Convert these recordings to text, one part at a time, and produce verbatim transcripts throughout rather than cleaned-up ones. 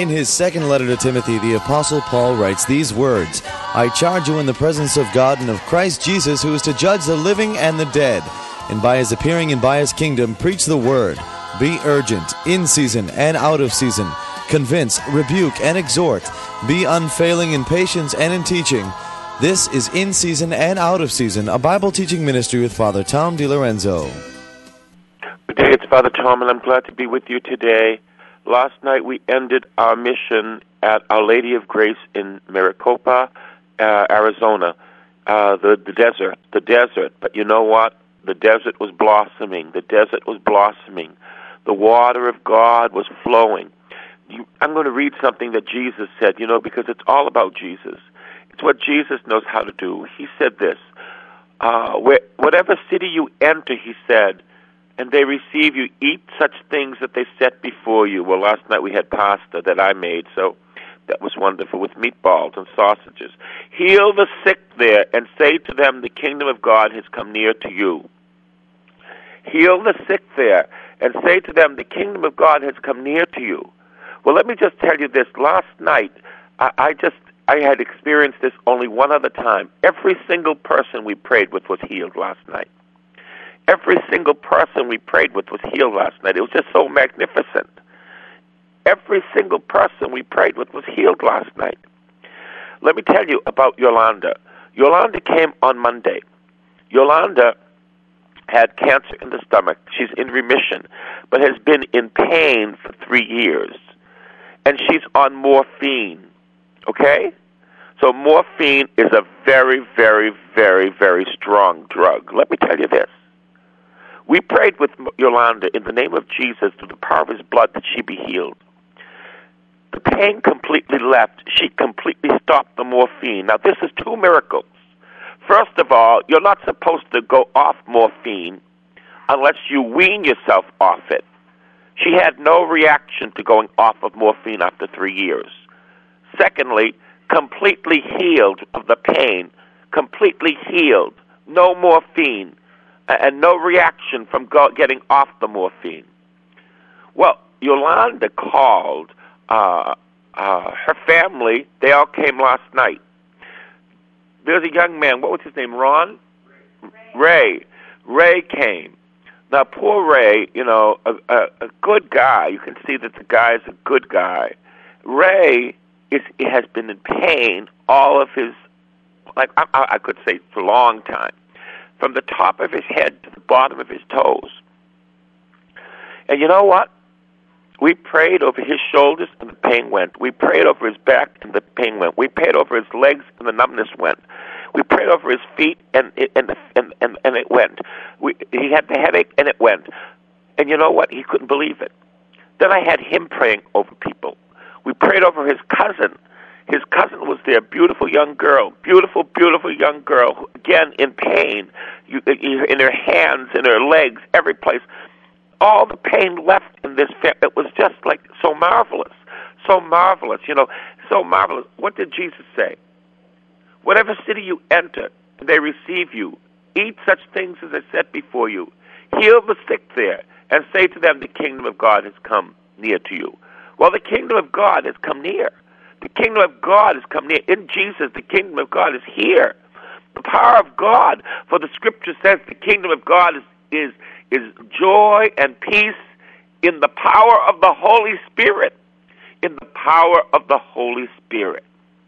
In his second letter to Timothy, the Apostle Paul writes these words, I charge you in the presence of God and of Christ Jesus, who is to judge the living and the dead, and by his appearing and by his kingdom, preach the word. Be urgent, in season and out of season. Convince, rebuke, and exhort. Be unfailing in patience and in teaching. This is In Season and Out of Season, a Bible teaching ministry with Father Tom DiLorenzo. Good day, it's Father Tom, and I'm glad to be with you today. Last night we ended our mission at Our Lady of Grace in Maricopa, uh, Arizona, uh, the, the desert, the desert. But you know what? The desert was blossoming. The desert was blossoming. The water of God was flowing. You, I'm going to read something that Jesus said, you know, because it's all about Jesus. It's what Jesus knows how to do. He said this, uh, where, whatever city you enter, he said, and they receive you, eat such things that they set before you. Well, last night we had pasta that I made, so that was wonderful, with meatballs and sausages. Heal the sick there and say to them, the kingdom of God has come near to you. Heal the sick there and say to them, the kingdom of God has come near to you. Well, let me just tell you this. Last night, I, I just, I had experienced this only one other time. Every single person we prayed with was healed last night. Every single person we prayed with was healed last night. It was just so magnificent. Every single person we prayed with was healed last night. Let me tell you about Yolanda. Yolanda came on Monday. Yolanda had cancer in the stomach. She's in remission, but has been in pain for three years. And she's on morphine, okay? So morphine is a very, very, very, very strong drug. Let me tell you this. We prayed with Yolanda in the name of Jesus through the power of his blood that she be healed. The pain completely left. She completely stopped the morphine. Now, this is two miracles. First of all, you're not supposed to go off morphine unless you wean yourself off it. She had no reaction to going off of morphine after three years. Secondly, completely healed of the pain, completely healed, no morphine, and no reaction from go- getting off the morphine. Well, Yolanda called uh, uh, her family. They all came last night. There's a young man. What was his name? Ron? Ray. Ray, Ray came. Now, poor Ray, you know, a, a, a good guy. You can see that the guy is a good guy. Ray is has been in pain all of his, like I, I could say, for a long time, from the top of his head to the bottom of his toes. And you know what? We prayed over his shoulders, and the pain went. We prayed over his back, and the pain went. We prayed over his legs, and the numbness went. We prayed over his feet, and it, and, the, and, and, and it went. We, he had the headache, and it went. And you know what? He couldn't believe it. Then I had him praying over people. We prayed over his cousin. His cousin was there, beautiful young girl, beautiful, beautiful young girl, who, again, in pain, you, in her hands, in her legs, every place. All the pain left in this family. It was just like so marvelous, so marvelous, you know, so marvelous. What did Jesus say? Whatever city you enter, they receive you. Eat such things as I set before you. Heal the sick there, and say to them, the kingdom of God has come near to you. Well, the kingdom of God has come near. The kingdom of God has come near. In Jesus, the kingdom of God is here. The power of God, for the scripture says the kingdom of God is is is joy and peace in the power of the Holy Spirit. In the power of the Holy Spirit.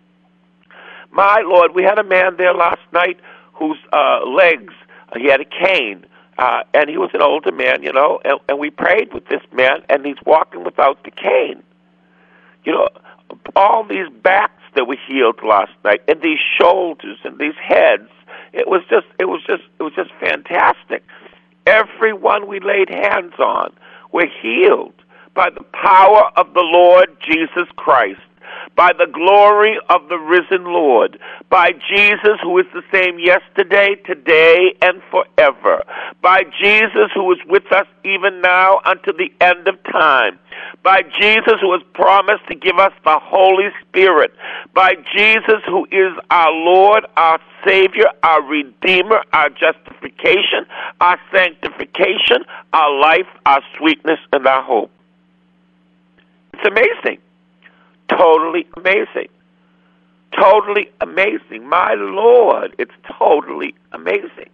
My Lord, we had a man there last night whose uh, legs, uh, he had a cane, uh, and he was an older man, you know, and, and we prayed with this man, and he's walking without the cane. You know, all these backs that were healed last night, and these shoulders, and these heads, it was just, it was just, it was just fantastic. Everyone we laid hands on were healed by the power of the Lord Jesus Christ, by the glory of the risen Lord, by Jesus who is the same yesterday, today, and forever, by Jesus who is with us even now unto the end of time, by Jesus who has promised to give us the Holy Spirit, by Jesus who is our Lord, our Savior, our Redeemer, our justification, our sanctification, our life, our sweetness, and our hope. It's amazing. totally amazing. Totally amazing. My Lord, it's totally amazing.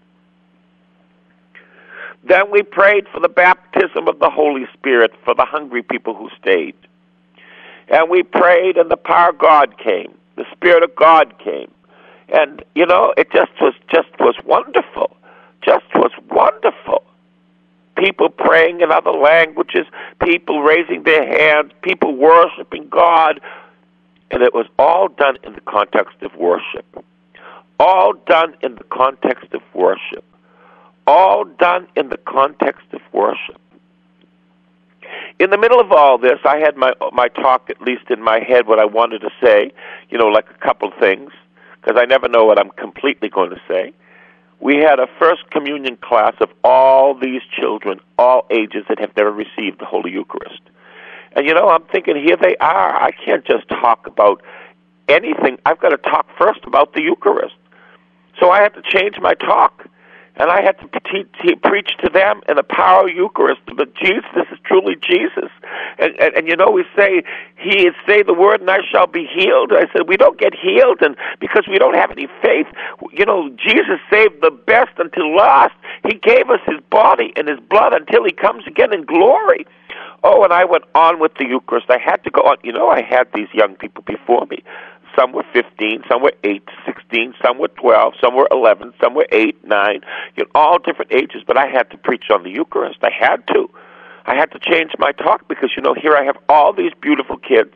Then we prayed for the baptism of the Holy Spirit for the hungry people who stayed. And we prayed, and the power of God came. The Spirit of God came. And, you know, it just was just was wonderful. Just was wonderful. People praying in other languages, people raising their hands, people worshiping God. And it was all done in the context of worship. All done in the context of worship. All done in the context of worship. In the middle of all this, I had my my talk, at least in my head, what I wanted to say, you know, like a couple things, because I never know what I'm completely going to say. We had a first communion class of all these children, all ages, that have never received the Holy Eucharist. And, you know, I'm thinking, here they are. I can't just talk about anything. I've got to talk first about the Eucharist. So I had to change my talk. And I had to te- te- preach to them in the power of Eucharist. But Jesus, this is truly Jesus. And, and, and you know, we say, He is say the word and I shall be healed. I said, we don't get healed and because we don't have any faith. You know, Jesus saved the best until last. He gave us His body and His blood until He comes again in glory. Oh, and I went on with the Eucharist. I had to go on. You know, I had these young people before me. Some were fifteen, some were eight, sixteen, some were twelve, some were eleven, some were eight, nine, you know, all different ages. But I had to preach on the Eucharist. I had to. I had to change my talk because, you know, here I have all these beautiful kids,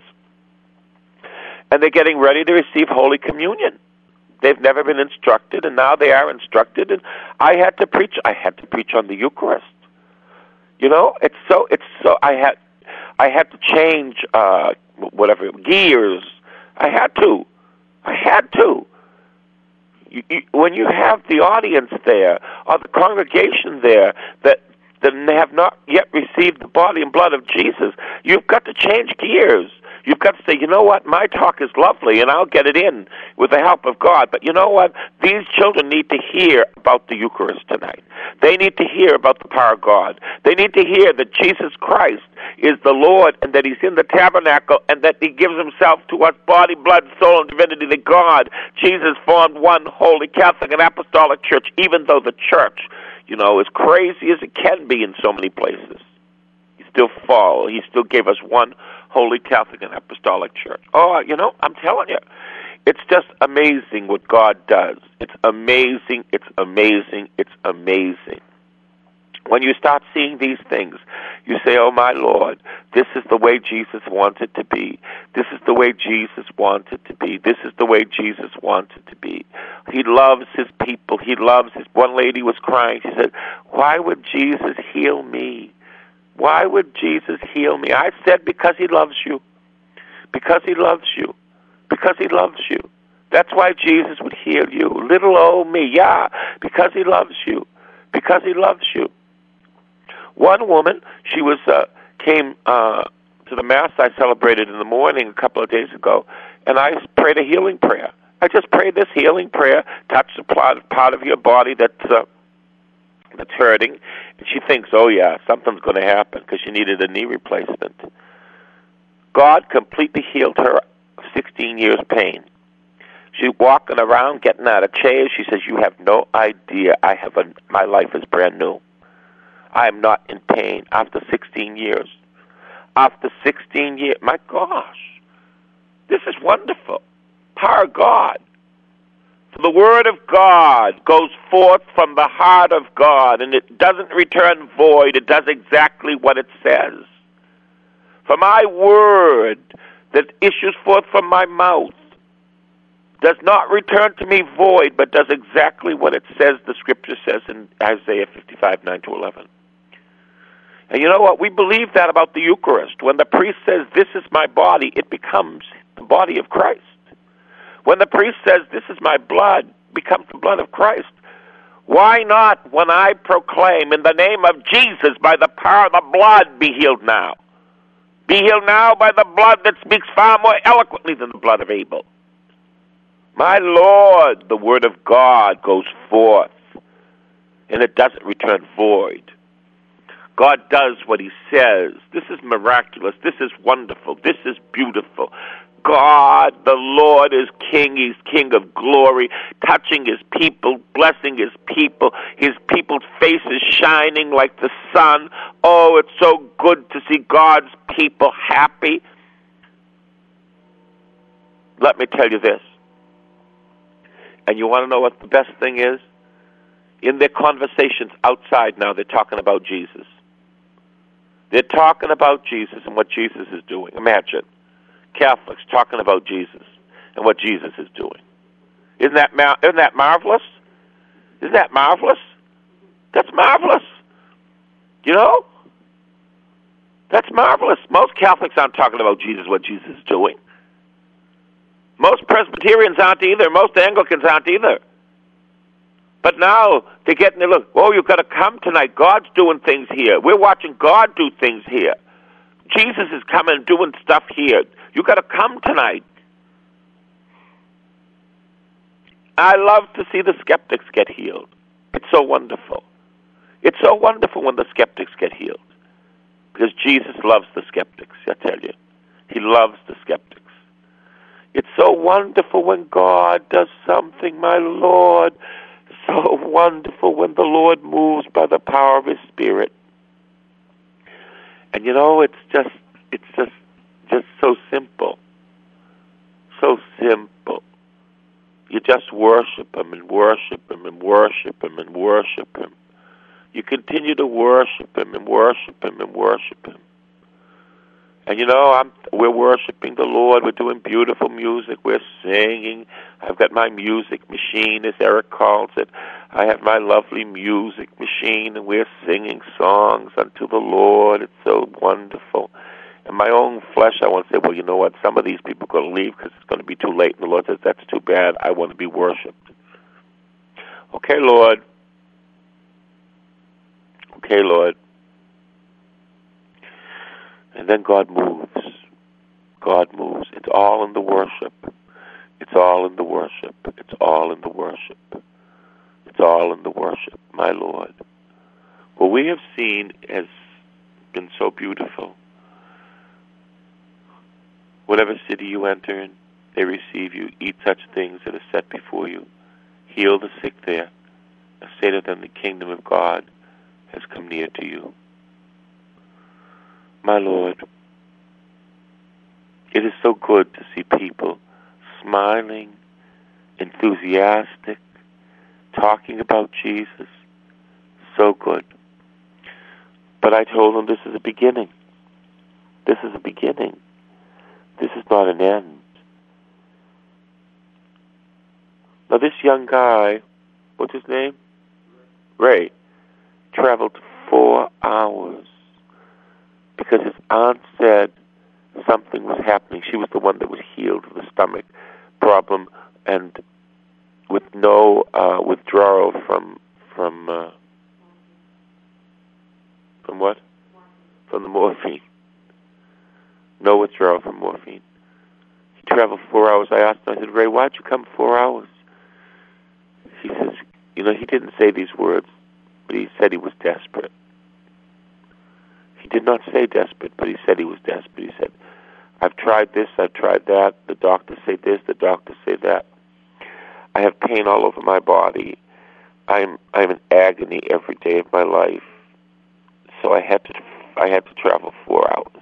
and they're getting ready to receive Holy Communion. They've never been instructed, and now they are instructed, and I had to preach. I had to preach on the Eucharist. You know, it's so, it's so, I had, I had to change, uh, whatever, gears. I had to. I had to. You, you, when you have the audience there, or the congregation there, that, that have not yet received the body and blood of Jesus, you've got to change gears. You've got to say, you know what, my talk is lovely, and I'll get it in with the help of God. But you know what? These children need to hear about the Eucharist tonight. They need to hear about the power of God. They need to hear that Jesus Christ is the Lord and that He's in the tabernacle and that He gives Himself to us, body, blood, soul, and divinity, that God, Jesus, formed one holy Catholic and Apostolic Church, even though the church, you know, as crazy as it can be in so many places. He still fall. He still gave us one Holy Catholic and Apostolic Church. Oh, you know, I'm telling you, it's just amazing what God does. It's amazing, it's amazing, it's amazing. When you start seeing these things, you say, oh, my Lord, this is the way Jesus wanted to be. This is the way Jesus wanted to be. This is the way Jesus wanted to be. He loves His people. He loves His... One lady was crying. She said, why would Jesus heal me? Why would Jesus heal me? I said, because He loves you. Because He loves you. Because He loves you. That's why Jesus would heal you. Little old me, yeah, because He loves you. Because He loves you. One woman, she was uh, came uh, to the Mass I celebrated in the morning a couple of days ago, and I prayed a healing prayer. I just prayed this healing prayer, touch the part of your body that's... Uh, that's hurting, and she thinks, oh yeah, something's going to happen because she needed a knee replacement. God completely healed her of sixteen years pain. She's walking around, getting out of chairs. She says, you have no idea. I have a, my life is brand new. I am not in pain after sixteen years. After sixteen years, my gosh, this is wonderful. Power of God. For the Word of God goes forth from the heart of God, and it doesn't return void. It does exactly what it says. For my word that issues forth from my mouth does not return to me void, but does exactly what it says, the Scripture says in Isaiah fifty-five, nine to eleven. And you know what? We believe that about the Eucharist. When the priest says, this is my body, it becomes the body of Christ. When the priest says, this is my blood, it becomes the blood of Christ. Why not, when I proclaim, in the name of Jesus, by the power of the blood, be healed now? Be healed now by the blood that speaks far more eloquently than the blood of Abel. My Lord, the Word of God goes forth, and it doesn't return void. God does what He says. This is miraculous. This is wonderful. This is beautiful. God, the Lord is King. He's King of glory, touching His people, blessing His people. His people's faces shining like the sun. Oh, it's so good to see God's people happy. Let me tell you this. And you want to know what the best thing is? In their conversations outside now, they're talking about Jesus. They're talking about Jesus and what Jesus is doing. Imagine Catholics talking about Jesus and what Jesus is doing. Isn't that mar- isn't that marvelous? Isn't that marvelous? That's marvelous. You know? That's marvelous. Most Catholics aren't talking about Jesus, what Jesus is doing. Most Presbyterians aren't either. Most Anglicans aren't either. But now they're getting the look, oh, you've got to come tonight. God's doing things here. We're watching God do things here. Jesus is coming and doing stuff here. You've got to come tonight. I love to see the skeptics get healed. It's so wonderful. It's so wonderful when the skeptics get healed. Because Jesus loves the skeptics, I tell you. He loves the skeptics. It's so wonderful when God does something, my Lord. So wonderful when the Lord moves by the power of His Spirit. And you know, it's just, it's just, just so simple. So simple. You just worship Him and worship Him and worship Him and worship Him. You continue to worship Him and worship Him and worship Him. And you know, I'm, we're worshiping the Lord. We're doing beautiful music. We're singing. I've got my music machine, as Eric calls it. I have my lovely music machine, and we're singing songs unto the Lord. It's so wonderful. In my own flesh, I want to say, well, you know what? Some of these people are going to leave because it's going to be too late. And the Lord says, that's too bad. I want to be worshipped. Okay, Lord. Okay, Lord. And then God moves. God moves. It's all in the worship. It's all in the worship. It's all in the worship. It's all in the worship, my Lord. What we have seen has been so beautiful. Whatever city you enter in, they receive you. Eat such things that are set before you. Heal the sick there. And say to them, the kingdom of God has come near to you. My Lord, it is so good to see people smiling, enthusiastic, talking about Jesus. So good. But I told them this is a beginning. This is a beginning. This is not an end. Now this young guy, what's his name? Ray, traveled four hours because his aunt said something was happening. She was the one that was healed of the stomach problem and with no uh, withdrawal from from uh, from what? From the morphine. No withdrawal from morphine. He traveled four hours. I asked him, I said, Ray, why'd you come four hours? He says, you know, he didn't say these words, but he said he was desperate. He did not say desperate, but he said he was desperate. He said, I've tried this, I've tried that. The doctors say this, the doctors say that. I have pain all over my body. I'm I'm in agony every day of my life. So I had to I had to travel four hours.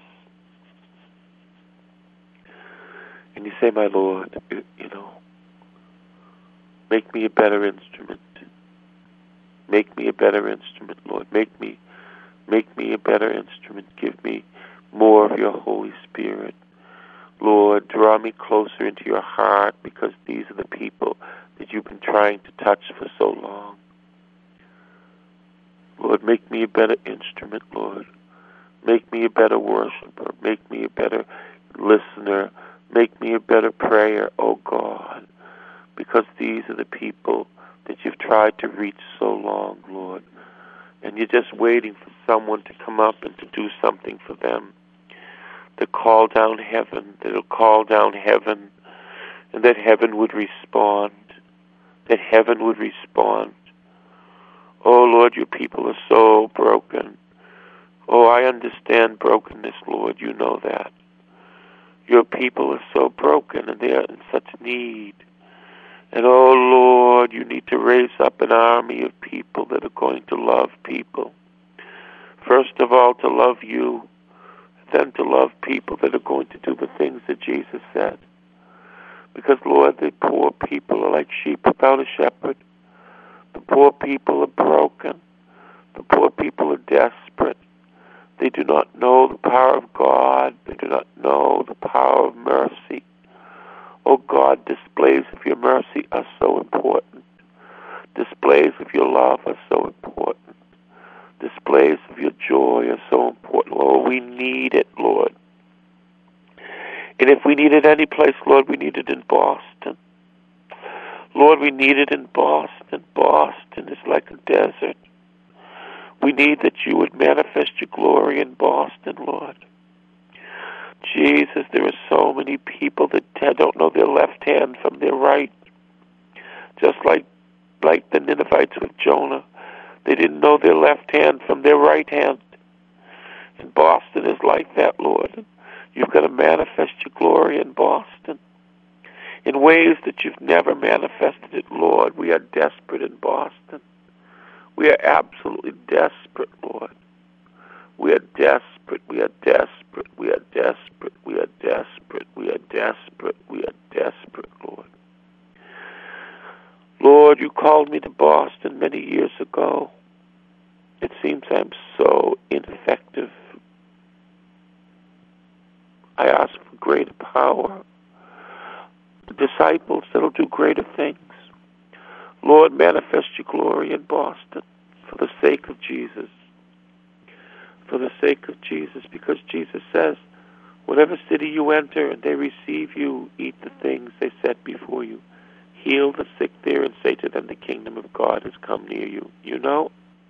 And you say, my Lord, you know, make me a better instrument. Make me a better instrument, Lord. Make me Make me a better instrument. Give me more of your Holy Spirit. Lord, draw me closer into your heart because these are the people that you've been trying to touch for so long. Lord, make me a better instrument, Lord. Make me a better worshiper. Make me a better listener. Make me a better prayer, oh God, because these are the people that you've tried to reach so long, Lord. And you're just waiting for someone to come up and to do something for them. To call down heaven, that'll call down heaven, and that heaven would respond. That heaven would respond. Oh, Lord, your people are so broken. Oh, I understand brokenness, Lord. You know that. Your people are so broken and they are in such need. And oh Lord, you need to raise up an army of people that are going to love people. First of all, to love you, then to love people that are going to do the things that Jesus said. Because, Lord, the poor people are like sheep without a shepherd. The poor people are broken. The poor people are desperate. They do not know the power of God. They do not know the power of mercy. Oh God, displays of your mercy are so important. Displays of your love are so important. Displays of your joy are so important. Lord, we need it, Lord. And if we need it any place, Lord, we need it in Boston. Lord, we need it in Boston. Boston is like a desert. We need that you would manifest your glory in Boston, Lord. Jesus, there are so many people that don't know their left hand from their right. Just like, like the Ninevites with Jonah. They didn't know their left hand from their right hand. And Boston is like that, Lord. You've got to manifest your glory in Boston in ways that you've never manifested it, Lord. We are desperate in Boston. We are absolutely desperate, Lord. We are desperate. We are desperate. We are desperate. We are desperate. We are desperate. We are desperate, Lord. Lord, you called me to Boston many years ago. It seems I'm so ineffective. I ask for greater power, disciples that'll do greater things. Lord, manifest your glory in Boston for the sake of Jesus. For the sake of Jesus, because Jesus says, whatever city you enter and they receive you, eat the things they set before you. Heal the sick there and say to them, the kingdom of God has come near you. You know,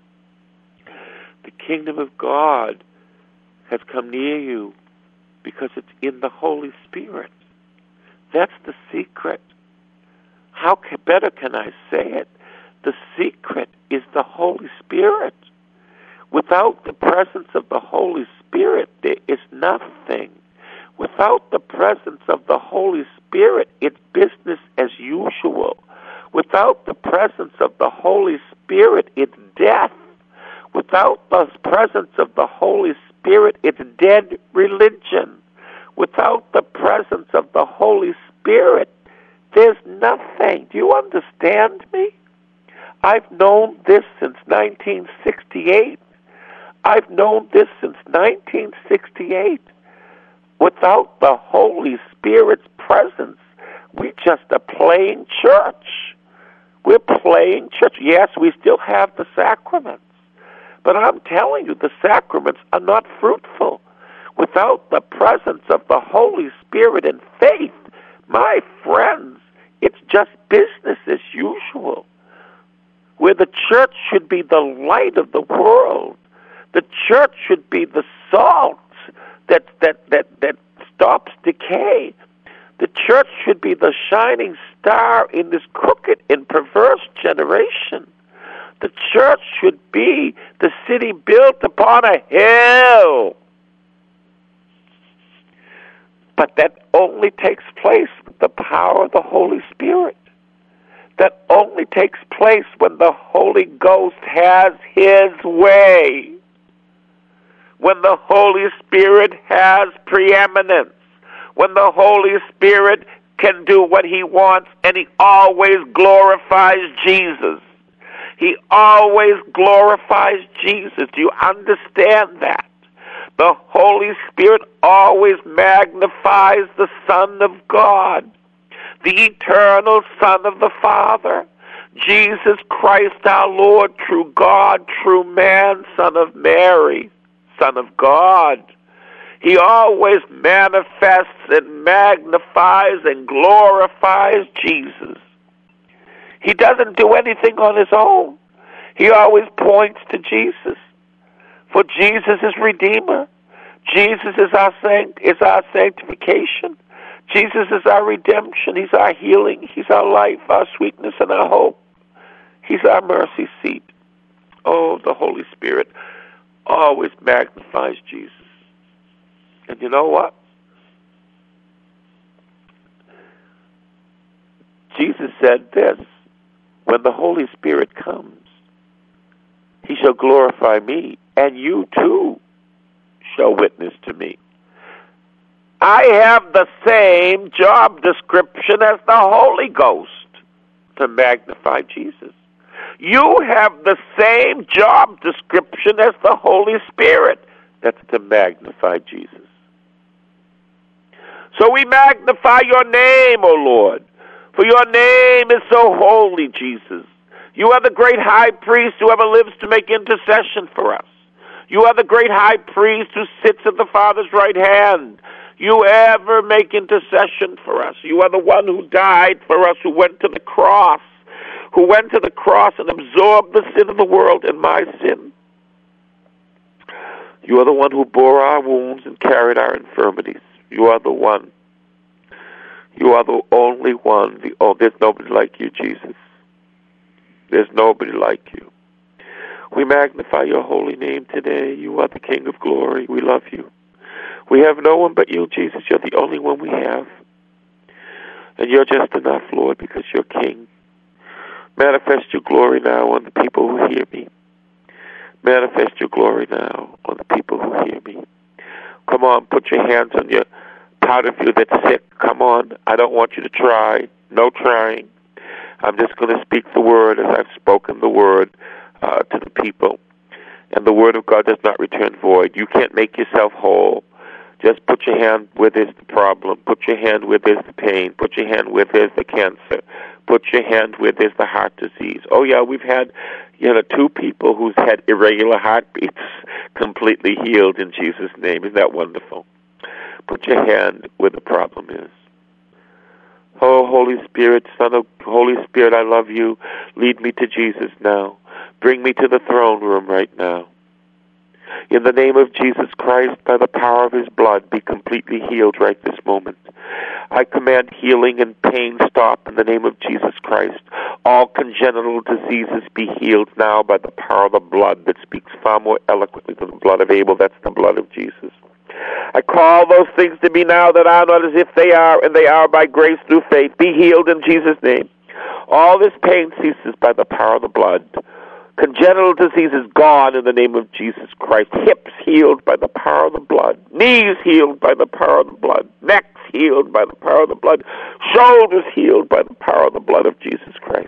the kingdom of God has come near you because it's in the Holy Spirit. That's the secret. How can, better can I say it? The secret is the Holy Spirit. Without the presence of the Holy Spirit, there is nothing. Without the presence of the Holy Spirit, it's business as usual. Without the presence of the Holy Spirit, it's death. Without the presence of the Holy Spirit, it's dead religion. Without the presence of the Holy Spirit, there's nothing. Do you understand me? I've known this since nineteen sixty-eight. I've known this since nineteen sixty-eight. Without the Holy Spirit's presence, we just are playing church. We're playing church. Yes, we still have the sacraments. But I'm telling you, the sacraments are not fruitful. Without the presence of the Holy Spirit and faith, my friends, it's just business as usual. Where the church should be the light of the world. The church should be the salt that that that, that stops decay. The church should be the shining star in this crooked and perverse generation. The church should be the city built upon a hill. But that only takes place with the power of the Holy Spirit. That only takes place when the Holy Ghost has His way. When the Holy Spirit has preeminence. When the Holy Spirit can do what He wants, and He always glorifies Jesus. He always glorifies Jesus. Do you understand that? The Holy Spirit always magnifies the Son of God, the eternal Son of the Father, Jesus Christ our Lord, true God, true man, Son of Mary, Son of God. He always manifests and magnifies and glorifies Jesus. He doesn't do anything on his own. He always points to Jesus. For Jesus is Redeemer. Jesus is our sanct- is our sanctification. Jesus is our redemption. He's our healing. He's our life, our sweetness, and our hope. He's our mercy seat. Oh, the Holy Spirit always magnifies Jesus. And you know what? Jesus said this, when the Holy Spirit comes, he shall glorify me, and you too shall witness to me. I have the same job description as the Holy Ghost to magnify Jesus. You have the same job description as the Holy Spirit. That's to magnify Jesus. So we magnify your name, O Lord, for your name is so holy, Jesus. You are the great high priest who ever lives to make intercession for us. You are the great high priest who sits at the Father's right hand. You ever make intercession for us. You are the one who died for us, who went to the cross, who went to the cross and absorbed the sin of the world and my sin. You are the one who bore our wounds and carried our infirmities. You are the one. You are the only one. The, oh, there's nobody like you, Jesus. There's nobody like you. We magnify your holy name today. You are the King of glory. We love you. We have no one but you, Jesus. You're the only one we have. And you're just enough, Lord, because you're King. Manifest your glory now on the people who hear me. Manifest your glory now on the people who hear me. Come on, put your hands on your part of you that's sick. Come on. I don't want you to try. No trying. I'm just going to speak the word as I've spoken the word uh, to the people. And the word of God does not return void. You can't make yourself whole. Just put your hand where there's the problem. Put your hand where there's the pain. Put your hand where there's the cancer. Put your hand where there's the heart disease. Oh, yeah, we've had, you know, two people who's had irregular heartbeats completely healed in Jesus' name. Isn't that wonderful? Put your hand where the problem is. Oh, Holy Spirit, Son of Holy Spirit, I love you. Lead me to Jesus now. Bring me to the throne room right now. In the name of Jesus Christ, by the power of his blood, be completely healed right this moment. I command healing and pain stop in the name of Jesus Christ. All congenital diseases be healed now by the power of the blood that speaks far more eloquently than the blood of Abel. That's the blood of Jesus. I call those things to be now that are not as if they are, and they are by grace through faith. Be healed in Jesus' name. All this pain ceases by the power of the blood. Congenital disease is gone in the name of Jesus Christ. Hips healed by the power of the blood. Knees healed by the power of the blood. Necks healed by the power of the blood. Shoulders healed by the power of the blood of Jesus Christ.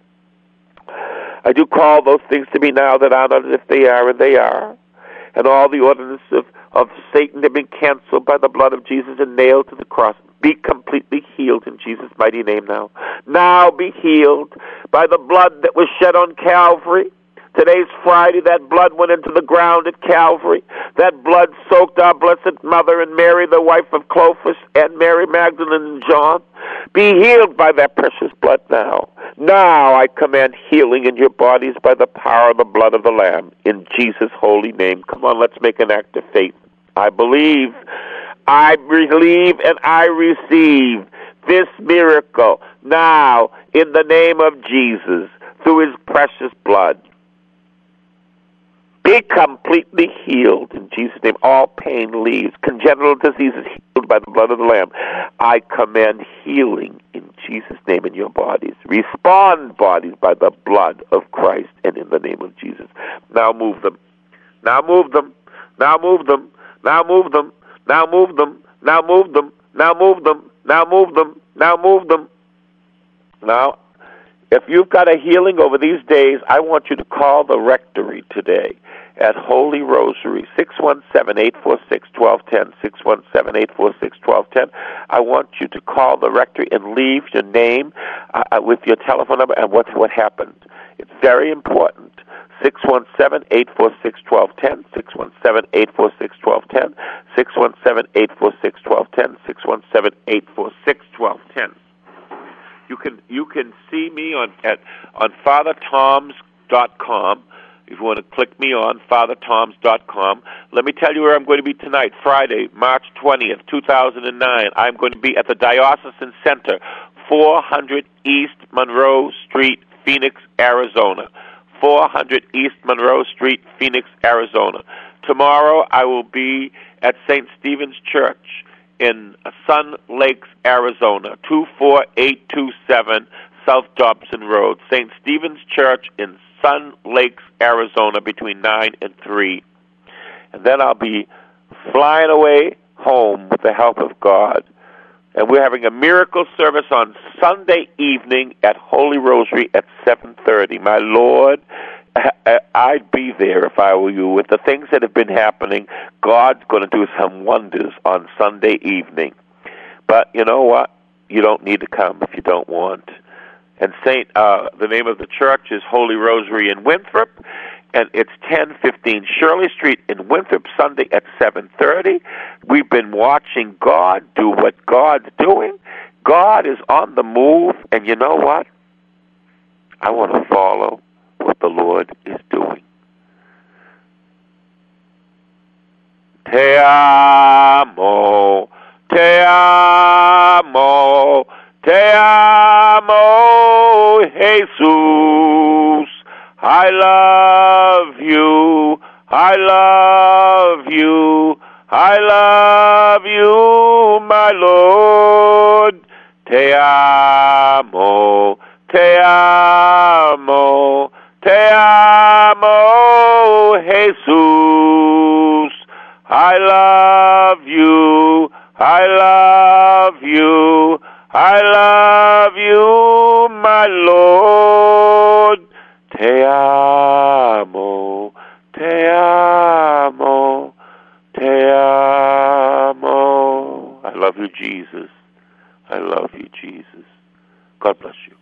I do call those things to be now that are not as if they are, and they are. And all the ordinances of, of Satan have been canceled by the blood of Jesus and nailed to the cross. Be completely healed in Jesus' mighty name now. Now be healed by the blood that was shed on Calvary. Today's Friday. That blood went into the ground at Calvary. That blood soaked our Blessed Mother and Mary, the wife of Clopas, and Mary Magdalene and John. Be healed by that precious blood now. Now I command healing in your bodies by the power of the blood of the Lamb. In Jesus' holy name. Come on, let's make an act of faith. I believe, I believe, and I receive this miracle now in the name of Jesus through his precious blood. Be completely healed in Jesus' name. All pain leaves. Congenital disease is healed by the blood of the Lamb. I command healing in Jesus' name in your bodies. Respond, bodies, by the blood of Christ and in the name of Jesus. Now move them. Now move them. Now move them. Now move them. Now move them. Now move them. Now move them. Now move them. Now move them. Now, if you've got a healing over these days, I want you to call the rectory today at Holy Rosary, six one seven, eight four six, one two one zero, six one seven, eight four six, one two one zero. I want you to call the rectory and leave your name uh, with your telephone number and what, what happened. It's very important. six one seven, eight four six, one two one zero, six one seven, eight four six, one two one zero, six one seven, eight four six, one two one zero, six one seven, eight four six, one two one zero. You can you can see me on at on father toms dot com. If you want to click me on father toms dot com. Let me tell you where I'm going to be tonight, Friday, March twentieth, two thousand nine. I'm going to be at the Diocesan Center, four hundred East Monroe Street, Phoenix, Arizona. four hundred East Monroe Street, Phoenix, Arizona. Tomorrow I will be at Saint Stephen's Church in Sun Lakes, Arizona, two four eight two seven South Dobson Road, Saint Stephen's Church in Sun Lakes, Arizona, between nine and three. And then I'll be flying away home with the help of God. And we're having a miracle service on Sunday evening at Holy Rosary at seven thirty. My Lord, I'd be there if I were you. With the things that have been happening, God's going to do some wonders on Sunday evening. But you know what? You don't need to come if you don't want. And Saint, uh, the name of the church is Holy Rosary in Winthrop, and it's ten fifteen Shirley Street in Winthrop, Sunday at seven thirty. We've been watching God do what God's doing. God is on the move, and you know what? I want to follow what the Lord is doing. Te amo, te amo, te amo, Jesus. I love you, I love you, I love you, my Lord. Te amo, te amo, te amo, Jesus. I love you, I love you, I love you, my Lord. Te amo, te amo, te amo. I love you, Jesus. I love you, Jesus. God bless you.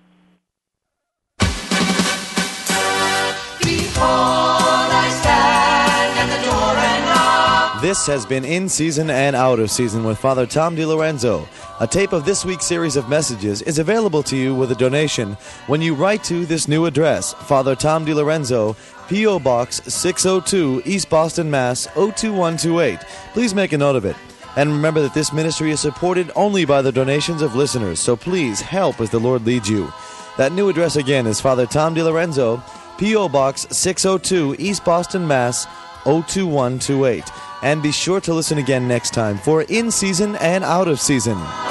Behold, I stand at the door and knock. This has been In Season and Out of Season with Father Tom DiLorenzo. A tape of this week's series of messages is available to you with a donation when you write to this new address, Father Tom DiLorenzo, P O. Box six oh two, East Boston, Mass. oh two one two eight. Please make a note of it. And remember that this ministry is supported only by the donations of listeners, so please help as the Lord leads you. That new address again is Father Tom DiLorenzo, P O. Box six oh two, East Boston, Mass. oh two one two eight. And be sure to listen again next time for In Season and Out of Season.